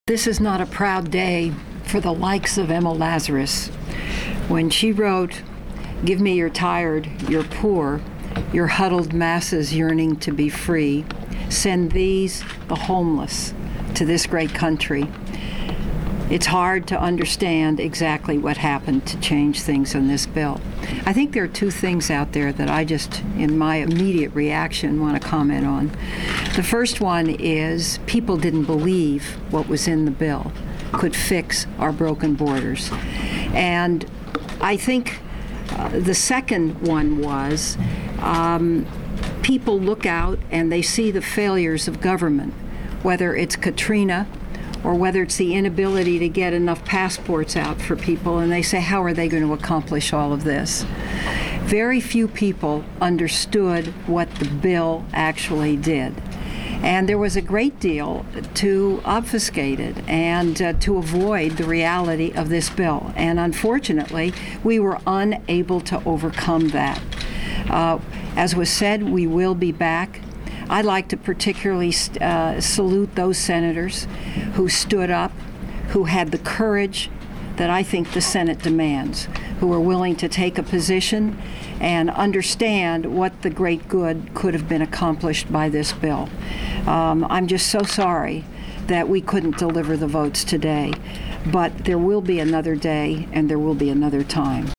This is not a proud day for the likes of Emma Lazarus. When she wrote, "Give me your tired, your poor, your huddled masses yearning to be free. Send these, the homeless, to this great country." It's hard to understand exactly what happened to change things in this bill. I think there are two things out there that I just, in my immediate reaction, want to comment on. The first one is people didn't believe what was in the bill could fix our broken borders. And I think the second one was people look out and they see the failures of government, whether it's Katrina or whether it's the inability to get enough passports out for people, and they say, how are they going to accomplish all of this? Very few people understood what the bill actually did. And there was a great deal to obfuscate it and to avoid the reality of this bill. And unfortunately, we were unable to overcome that. As was said, we will be back. I'd like to particularly salute those senators who stood up, who had the courage that I think the Senate demands, who were willing to take a position and understand what the great good could have been accomplished by this bill. I'm just so sorry that we couldn't deliver the votes today, but there will be another day and there will be another time.